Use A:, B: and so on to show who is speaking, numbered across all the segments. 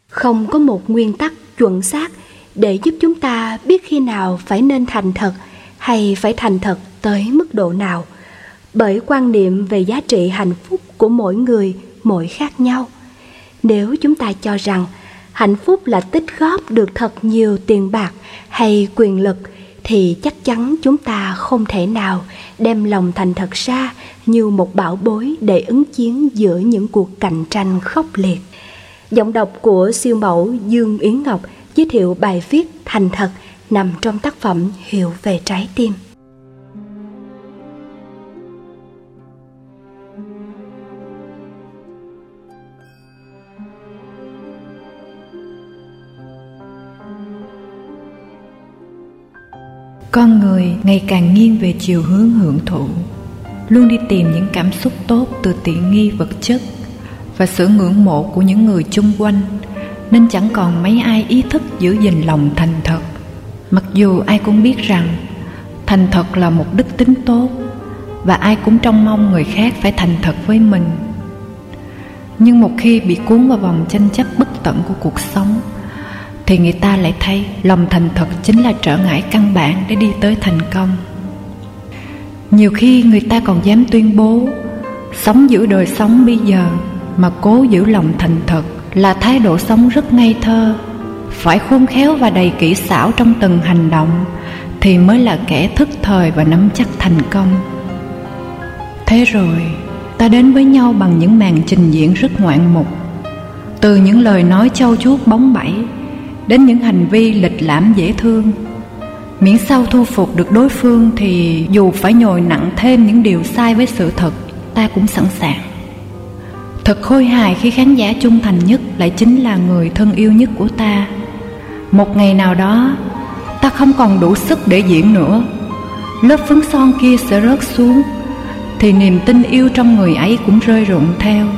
A: Không có một nguyên tắc chuẩn xác để giúp chúng ta biết khi nào phải nên thành thật hay phải thành thật tới mức độ nào, bởi quan niệm về giá trị hạnh phúc của mỗi người mỗi khác nhau. Nếu chúng ta cho rằng hạnh phúc là tích góp được thật nhiều tiền bạc hay quyền lực, thì chắc chắn chúng ta không thể nào đem lòng thành thật ra như một bảo bối để ứng chiến giữa những cuộc cạnh tranh khốc liệt. Giọng đọc của siêu mẫu Dương Yến Ngọc giới thiệu bài viết Thành thật nằm trong tác phẩm Hiểu về trái tim.
B: Con người ngày càng nghiêng về chiều hướng hưởng thụ, luôn đi tìm những cảm xúc tốt từ tiện nghi vật chất và sự ngưỡng mộ của những người chung quanh, nên chẳng còn mấy ai ý thức giữ gìn lòng thành thật. Mặc dù ai cũng biết rằng thành thật là một đức tính tốt, và ai cũng trông mong người khác phải thành thật với mình. Nhưng một khi bị cuốn vào vòng tranh chấp bất tận của cuộc sống, thì người ta lại thấy lòng thành thật chính là trở ngại căn bản để đi tới thành công. Nhiều khi người ta còn dám tuyên bố sống giữa đời sống bây giờ mà cố giữ lòng thành thật là thái độ sống rất ngây thơ. Phải khôn khéo và đầy kỹ xảo trong từng hành động thì mới là kẻ thức thời và nắm chắc thành công. Thế rồi ta đến với nhau bằng những màn trình diễn rất ngoạn mục, từ những lời nói trau chuốt bóng bẩy đến những hành vi lịch lãm dễ thương. Miễn sao thu phục được đối phương thì dù phải nhồi nặng thêm những điều sai với sự thật, ta cũng sẵn sàng. Thật khôi hài khi khán giả trung thành nhất lại chính là người thân yêu nhất của ta. Một ngày nào đó ta không còn đủ sức để diễn nữa, lớp phấn son kia sẽ rớt xuống, thì niềm tin yêu trong người ấy cũng rơi rụng theo.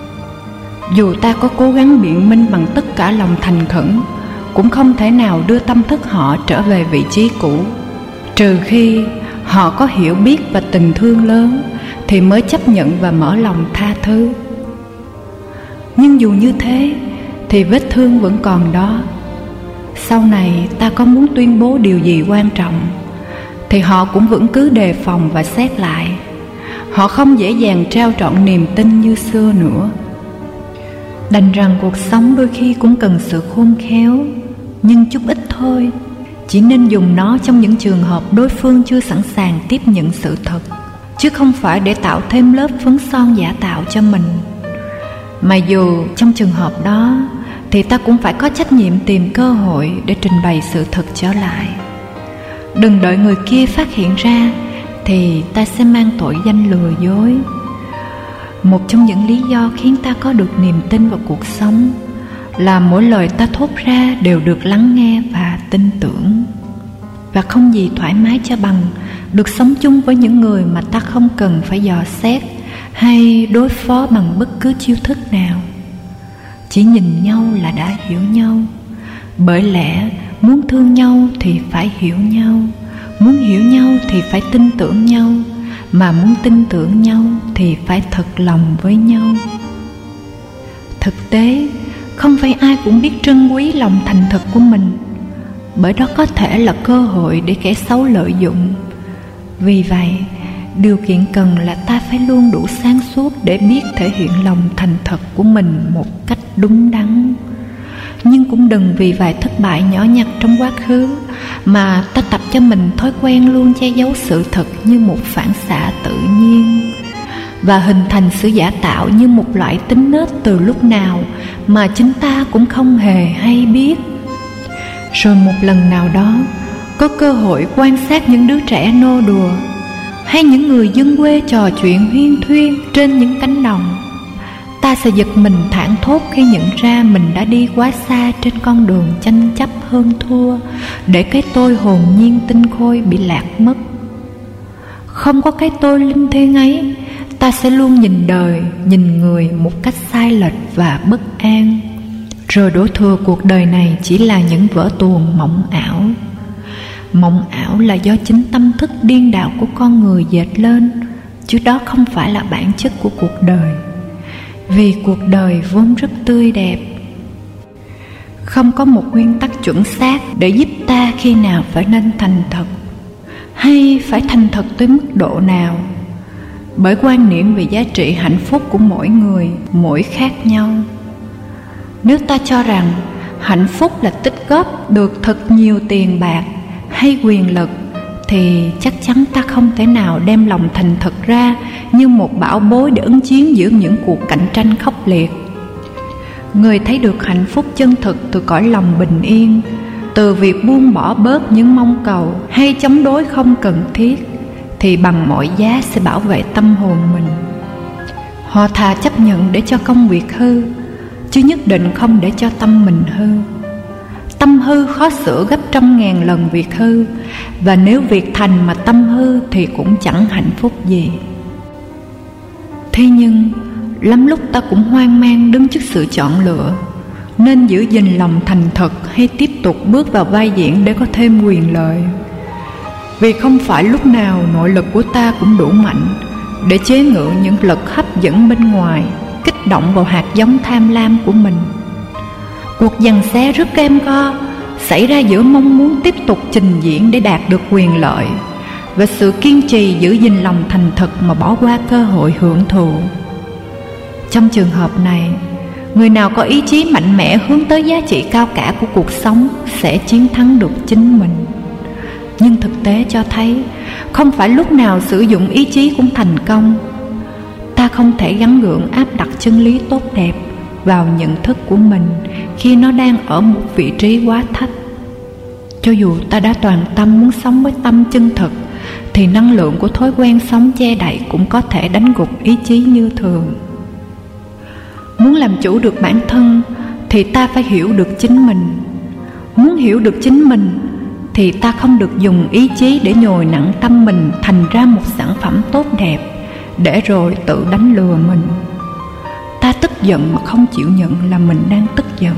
B: Dù ta có cố gắng biện minh bằng tất cả lòng thành khẩn, cũng không thể nào đưa tâm thức họ trở về vị trí cũ. Trừ khi họ có hiểu biết và tình thương lớn thì mới chấp nhận và mở lòng tha thứ. Nhưng dù như thế thì vết thương vẫn còn đó. Sau này ta có muốn tuyên bố điều gì quan trọng thì họ cũng vẫn cứ đề phòng và xét lại. Họ không dễ dàng trao trọn niềm tin như xưa nữa. Đành rằng cuộc sống đôi khi cũng cần sự khôn khéo, nhưng chút ít thôi. Chỉ nên dùng nó trong những trường hợp đối phương chưa sẵn sàng tiếp nhận sự thật, chứ không phải để tạo thêm lớp phấn son giả tạo cho mình. Mà dù trong trường hợp đó thì ta cũng phải có trách nhiệm tìm cơ hội để trình bày sự thật trở lại. Đừng đợi người kia phát hiện ra thì ta sẽ mang tội danh lừa dối. Một trong những lý do khiến ta có được niềm tin vào cuộc sống là mỗi lời ta thốt ra đều được lắng nghe và tin tưởng. Và không gì thoải mái cho bằng được sống chung với những người mà ta không cần phải dò xét hay đối phó bằng bất cứ chiêu thức nào. Chỉ nhìn nhau là đã hiểu nhau. Bởi lẽ muốn thương nhau thì phải hiểu nhau, muốn hiểu nhau thì phải tin tưởng nhau, mà muốn tin tưởng nhau thì phải thật lòng với nhau. Thực tế, không phải ai cũng biết trân quý lòng thành thật của mình, bởi đó có thể là cơ hội để kẻ xấu lợi dụng. Vì vậy, điều kiện cần là ta phải luôn đủ sáng suốt để biết thể hiện lòng thành thật của mình một cách đúng đắn. Nhưng cũng đừng vì vài thất bại nhỏ nhặt trong quá khứ mà ta tập cho mình thói quen luôn che giấu sự thật như một phản xạ tự nhiên, và hình thành sự giả tạo như một loại tính nết từ lúc nào mà chính ta cũng không hề hay biết. Rồi một lần nào đó, có cơ hội quan sát những đứa trẻ nô đùa hay những người dân quê trò chuyện huyên thuyên trên những cánh đồng, ta sẽ giật mình thảng thốt khi nhận ra mình đã đi quá xa trên con đường tranh chấp hơn thua, để cái tôi hồn nhiên tinh khôi bị lạc mất. Không có cái tôi linh thiêng ấy, ta sẽ luôn nhìn đời, nhìn người một cách sai lệch và bất an. Rồi đổ thừa cuộc đời này chỉ là những vở tuồng mộng ảo. Mộng ảo là do chính tâm thức điên đảo của con người dệt lên, chứ đó không phải là bản chất của cuộc đời. Vì cuộc đời vốn rất tươi đẹp. Không có một nguyên tắc chuẩn xác để giúp ta khi nào phải nên thành thật, hay phải thành thật tới mức độ nào. Bởi quan niệm về giá trị hạnh phúc của mỗi người mỗi khác nhau. Nếu ta cho rằng hạnh phúc là tích góp được thật nhiều tiền bạc hay quyền lực, thì chắc chắn ta không thể nào đem lòng thành thật ra như một bảo bối để ứng chiến giữa những cuộc cạnh tranh khốc liệt. Người thấy được hạnh phúc chân thực từ cõi lòng bình yên, từ việc buông bỏ bớt những mong cầu hay chống đối không cần thiết, thì bằng mọi giá sẽ bảo vệ tâm hồn mình. Họ thà chấp nhận để cho công việc hư, chứ nhất định không để cho tâm mình hư. Tâm hư khó sửa gấp 100.000 lần việc hư, và nếu việc thành mà tâm hư thì cũng chẳng hạnh phúc gì. Thế nhưng lắm lúc ta cũng hoang mang đứng trước sự chọn lựa, nên giữ gìn lòng thành thật hay tiếp tục bước vào vai diễn để có thêm quyền lợi. Vì không phải lúc nào nội lực của ta cũng đủ mạnh để chế ngự những lực hấp dẫn bên ngoài, kích động vào hạt giống tham lam của mình. Cuộc giằng xé rất êm co xảy ra giữa mong muốn tiếp tục trình diễn để đạt được quyền lợi và sự kiên trì giữ gìn lòng thành thật mà bỏ qua cơ hội hưởng thụ. Trong trường hợp này, người nào có ý chí mạnh mẽ hướng tới giá trị cao cả của cuộc sống sẽ chiến thắng được chính mình. Nhưng thực tế cho thấy không phải lúc nào sử dụng ý chí cũng thành công. Ta không thể gắng gượng áp đặt chân lý tốt đẹp vào nhận thức của mình khi nó đang ở một vị trí quá thấp. Cho dù ta đã toàn tâm muốn sống với tâm chân thực, thì năng lượng của thói quen sống che đậy cũng có thể đánh gục ý chí như thường. Muốn làm chủ được bản thân thì ta phải hiểu được chính mình. Muốn hiểu được chính mình thì ta không được dùng ý chí để nhồi nặng tâm mình thành ra một sản phẩm tốt đẹp, để rồi tự đánh lừa mình. Ta tức giận mà không chịu nhận là mình đang tức giận.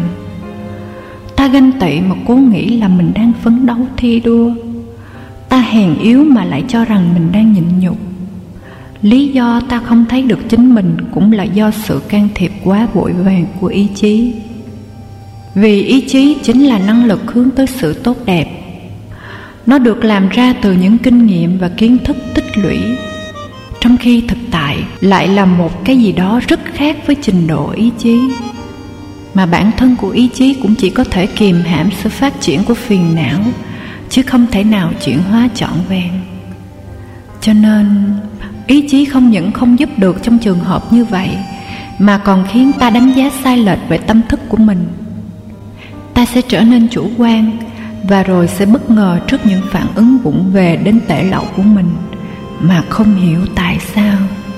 B: Ta ganh tị mà cố nghĩ là mình đang phấn đấu thi đua. Ta hèn yếu mà lại cho rằng mình đang nhịn nhục. Lý do ta không thấy được chính mình cũng là do sự can thiệp quá vội vàng của ý chí. Vì ý chí chính là năng lực hướng tới sự tốt đẹp. Nó được làm ra từ những kinh nghiệm và kiến thức tích lũy, trong khi thực tại lại là một cái gì đó rất khác với trình độ ý chí. Mà bản thân của ý chí cũng chỉ có thể kiềm hãm sự phát triển của phiền não, chứ không thể nào chuyển hóa trọn vẹn. Cho nên ý chí không những không giúp được trong trường hợp như vậy, mà còn khiến ta đánh giá sai lệch về tâm thức của mình. Ta sẽ trở nên chủ quan, và rồi sẽ bất ngờ trước những phản ứng vụng về đến tệ lậu của mình mà không hiểu tại sao.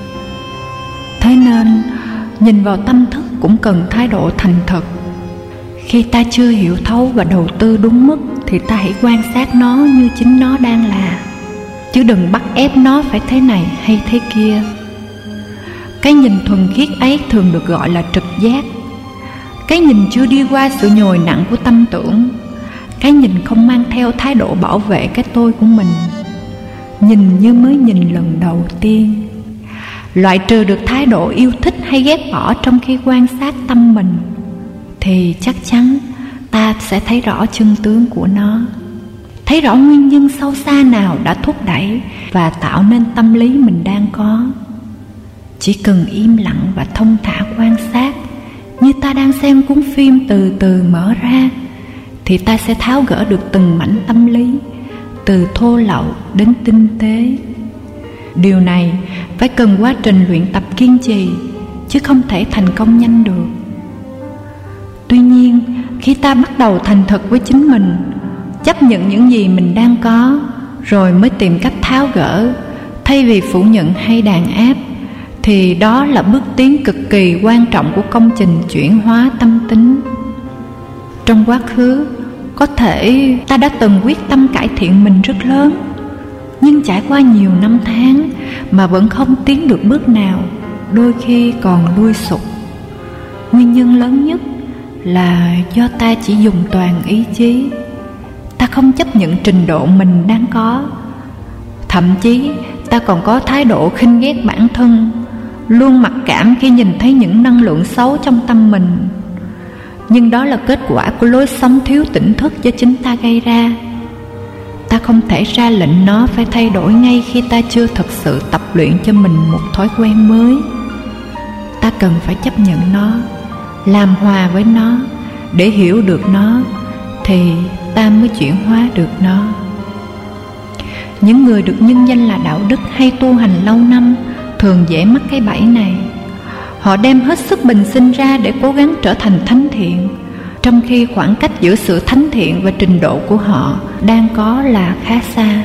B: Thế nên nhìn vào tâm thức cũng cần thái độ thành thật. Khi ta chưa hiểu thấu và đầu tư đúng mức thì ta hãy quan sát nó như chính nó đang là, chứ đừng bắt ép nó phải thế này hay thế kia. Cái nhìn thuần khiết ấy thường được gọi là trực giác. Cái nhìn chưa đi qua sự nhồi nặng của tâm tưởng. Cái nhìn không mang theo thái độ bảo vệ cái tôi của mình. Nhìn như mới nhìn lần đầu tiên. Loại trừ được thái độ yêu thích hay ghét bỏ trong khi quan sát tâm mình, thì chắc chắn ta sẽ thấy rõ chân tướng của nó, thấy rõ nguyên nhân sâu xa nào đã thúc đẩy và tạo nên tâm lý mình đang có. Chỉ cần im lặng và thông thả quan sát, như ta đang xem cuốn phim từ từ mở ra, thì ta sẽ tháo gỡ được từng mảnh tâm lý, từ thô lậu đến tinh tế. Điều này phải cần quá trình luyện tập kiên trì, chứ không thể thành công nhanh được. Tuy nhiên, khi ta bắt đầu thành thật với chính mình, chấp nhận những gì mình đang có, rồi mới tìm cách tháo gỡ, thay vì phủ nhận hay đàn áp, thì đó là bước tiến cực kỳ quan trọng của công trình chuyển hóa tâm tính. Trong quá khứ, có thể ta đã từng quyết tâm cải thiện mình rất lớn, nhưng trải qua nhiều năm tháng mà vẫn không tiến được bước nào, đôi khi còn lui sụp. Nguyên nhân lớn nhất là do ta chỉ dùng toàn ý chí. Ta không chấp nhận trình độ mình đang có. Thậm chí ta còn có thái độ khinh ghét bản thân, luôn mặc cảm khi nhìn thấy những năng lượng xấu trong tâm mình. nhưng đó là kết quả của lối sống thiếu tỉnh thức do chính ta gây ra. Ta không thể ra lệnh nó phải thay đổi ngay khi ta chưa thực sự tập luyện cho mình một thói quen mới. Ta cần phải chấp nhận nó, làm hòa với nó. Để hiểu được nó thì ta mới chuyển hóa được nó. Những người được nhân danh là đạo đức hay tu hành lâu năm thường dễ mắc cái bẫy này. Họ đem hết sức bình sinh ra để cố gắng trở thành thánh thiện, trong khi khoảng cách giữa sự thánh thiện và trình độ của họ đang có là khá xa.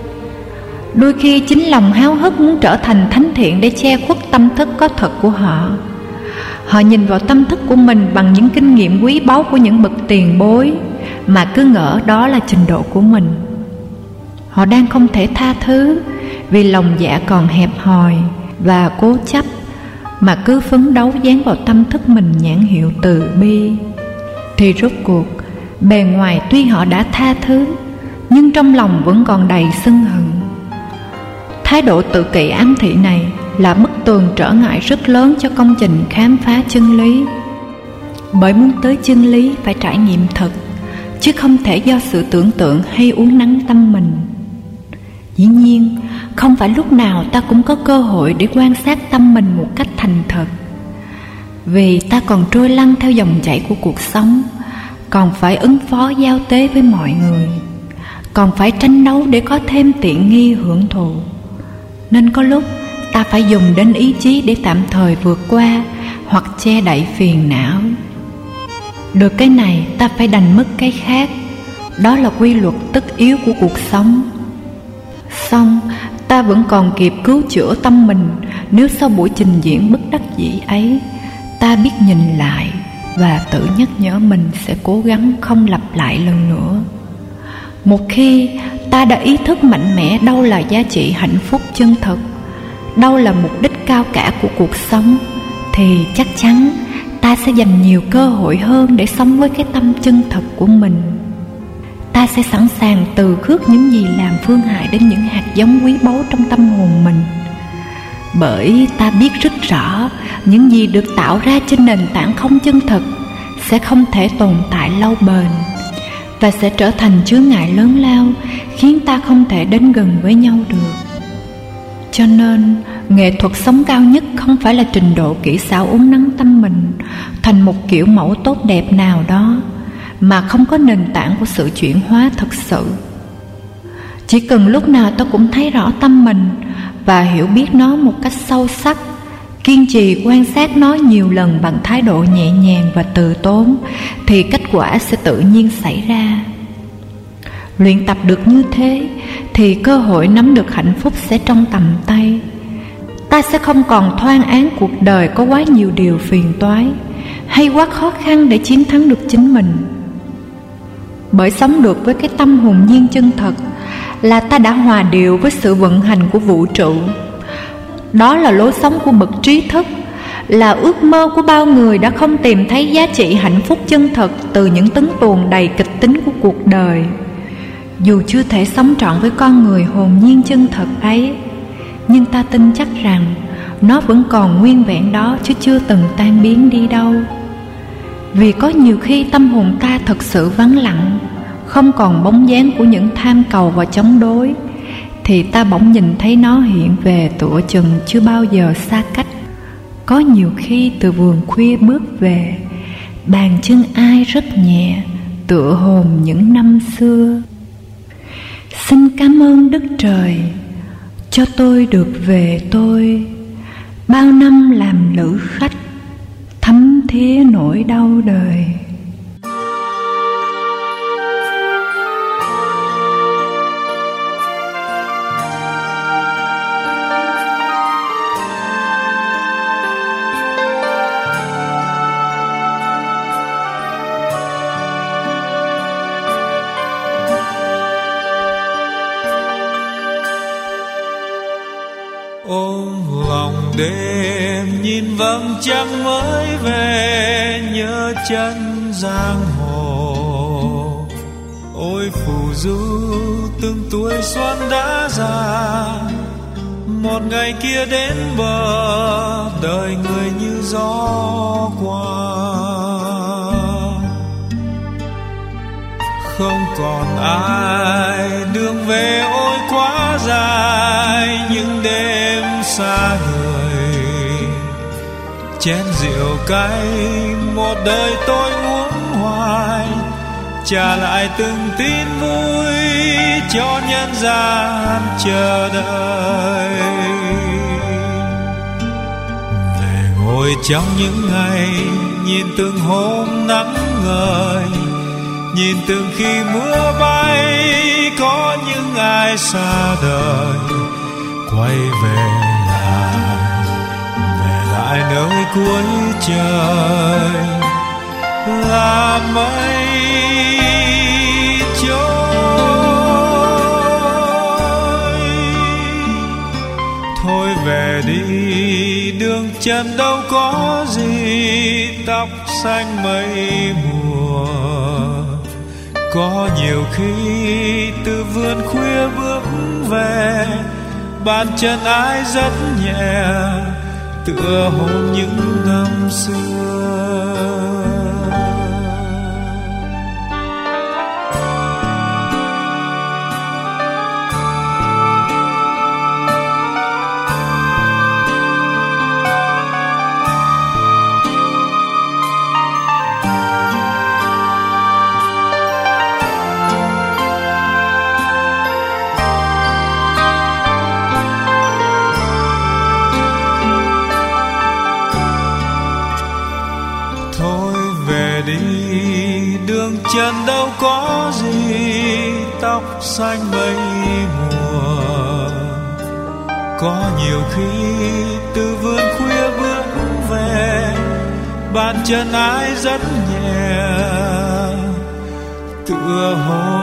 B: Đôi khi chính lòng háo hức muốn trở thành thánh thiện để che khuất tâm thức có thật của họ. Họ nhìn vào tâm thức của mình bằng những kinh nghiệm quý báu của những bậc tiền bối, mà cứ ngỡ đó là trình độ của mình. Họ đang không thể tha thứ vì lòng dạ còn hẹp hòi và cố chấp, mà cứ phấn đấu dán vào tâm thức mình nhãn hiệu từ bi. Thì rốt cuộc, bề ngoài tuy họ đã tha thứ, nhưng trong lòng vẫn còn đầy sân hận. Thái độ tự kỷ ám thị này là bức tường trở ngại rất lớn cho công trình khám phá chân lý. Bởi muốn tới chân lý phải trải nghiệm thật, chứ không thể do sự tưởng tượng hay uốn nắn tâm mình. Dĩ nhiên, không phải lúc nào ta cũng có cơ hội để quan sát tâm mình một cách thành thật. Vì ta còn trôi lăn theo dòng chảy của cuộc sống, còn phải ứng phó giao tế với mọi người, còn phải tranh đấu để có thêm tiện nghi hưởng thụ. Nên có lúc ta phải dùng đến ý chí để tạm thời vượt qua hoặc che đậy phiền não. Được cái này ta phải đành mất cái khác. Đó là quy luật tất yếu của cuộc sống. Song ta vẫn còn kịp cứu chữa tâm mình nếu sau buổi trình diễn bất đắc dĩ ấy, ta biết nhìn lại và tự nhắc nhở mình sẽ cố gắng không lặp lại lần nữa. Một khi ta đã ý thức mạnh mẽ đâu là giá trị hạnh phúc chân thật, đâu là mục đích cao cả của cuộc sống, thì chắc chắn ta sẽ dành nhiều cơ hội hơn để sống với cái tâm chân thật của mình. Ta sẽ sẵn sàng từ khước những gì làm phương hại đến những hạt giống quý báu trong tâm hồn mình. Bởi ta biết rất rõ những gì được tạo ra trên nền tảng không chân thật sẽ không thể tồn tại lâu bền, và sẽ trở thành chướng ngại lớn lao khiến ta không thể đến gần với nhau được. Cho nên nghệ thuật sống cao nhất không phải là trình độ kỹ xảo uốn nắn tâm mình thành một kiểu mẫu tốt đẹp nào đó, mà không có nền tảng của sự chuyển hóa thực sự. Chỉ cần lúc nào ta cũng thấy rõ tâm mình và hiểu biết nó một cách sâu sắc, kiên trì quan sát nó nhiều lần bằng thái độ nhẹ nhàng và từ tốn, thì kết quả sẽ tự nhiên xảy ra. Luyện tập được như thế thì cơ hội nắm được hạnh phúc sẽ trong tầm tay. Ta sẽ không còn thoan án cuộc đời có quá nhiều điều phiền toái hay quá khó khăn để chiến thắng được chính mình. Bởi sống được với cái tâm hồn nhiên chân thật là ta đã hòa điệu với sự vận hành của vũ trụ. Đó là lối sống của bậc trí thức, là ước mơ của bao người đã không tìm thấy giá trị hạnh phúc chân thật từ những tấn tuồng đầy kịch tính của cuộc đời. Dù chưa thể sống trọn với con người hồn nhiên chân thật ấy, nhưng ta tin chắc rằng nó vẫn còn nguyên vẹn đó, chứ chưa từng tan biến đi đâu. Vì có nhiều khi tâm hồn ta thật sự vắng lặng, không còn bóng dáng của những tham cầu và chống đối, thì ta bỗng nhìn thấy nó hiện về tựa chừng chưa bao giờ xa cách. Có nhiều khi từ vườn khuya bước về, bàn chân ai rất nhẹ, tựa hồn những năm xưa. Xin cảm ơn Đức Trời cho tôi được về tôi, bao năm làm lữ khách, thấm thía nỗi đau đời.
C: Ôm lòng đêm nhìn vầng trăng mới về, nhớ chân giang hồ. Ôi phù du từng tuổi xuân đã già, một ngày kia đến bờ, đời người như gió qua. không còn ai. Đường về ôi quá dài, những đêm xa người. Chén rượu cay một đời tôi uống hoài, trả lại từng tin vui cho nhân gian chờ đợi. Về ngồi trong những ngày, nhìn từng hôm nắng ngời, nhìn từng khi mưa bay, có những ai xa đời. Quay về lại nơi cuối trời là mây trôi. Thôi về đi, đường chân đâu có gì, tóc xanh mây mùa. Có nhiều khi từ vườn khuya bước về, bàn chân ai rất nhẹ, tựa hôn những năm xưa. Chân đâu có gì, tóc xanh mây mùa. Có nhiều khi từ vườn khuya bước về, bàn chân ai rất nhẹ, tựa hồ